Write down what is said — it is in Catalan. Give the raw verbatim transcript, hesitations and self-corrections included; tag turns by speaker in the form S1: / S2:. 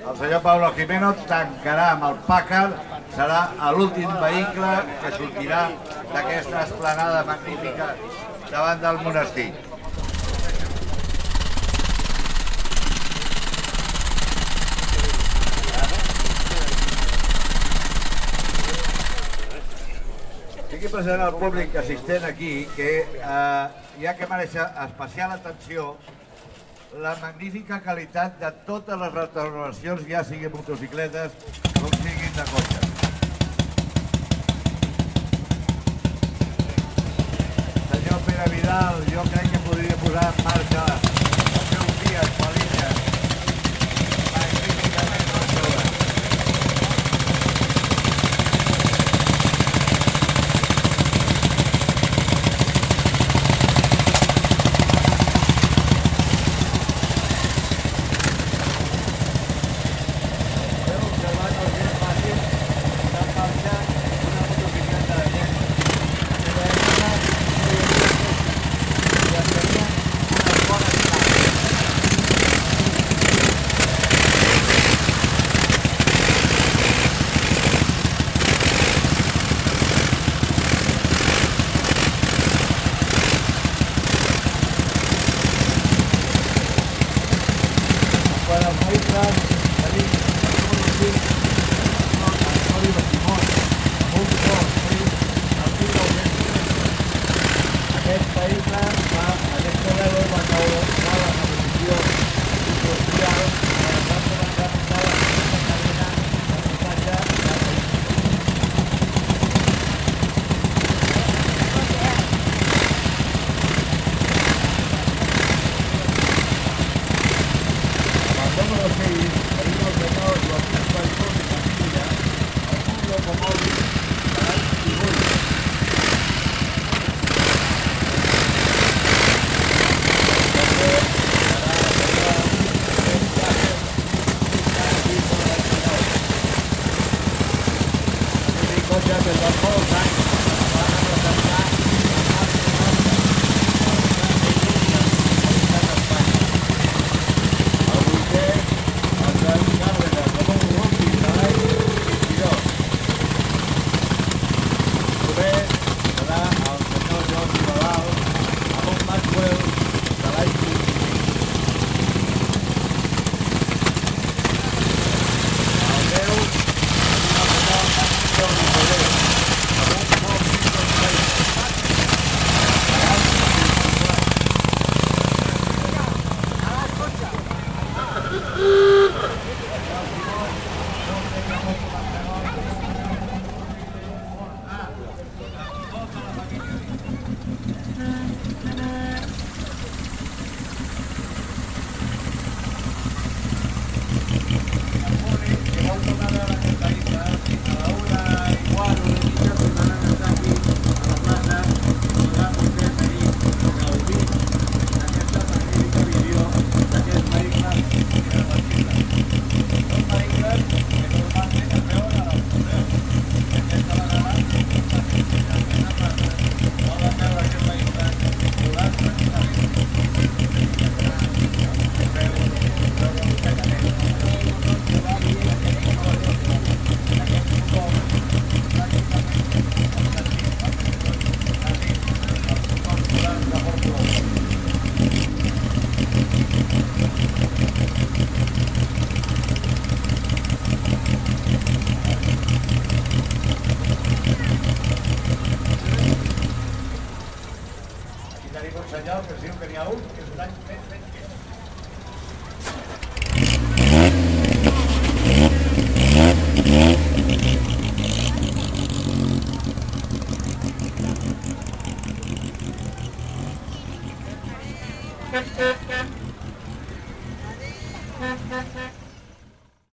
S1: El senyor Pablo Jimeno tancarà amb el Packard, serà l'últim vehicle que sortirà d'aquesta esplanada magnífica davant del monestir. Estic present al públic assistent aquí que eh, hi ha que mereixer especial atenció la magnífica qualitat de totes les restauracions, ja siguin motocicletes com siguin de cotxes. Senyor Pere Vidal, jo crec que podria posar en marxa els seus dies, Felicias. Magníficament restaurats. Senyor, que es diu que n'hi ha un, que és un any més ben que...
S2: Thank you.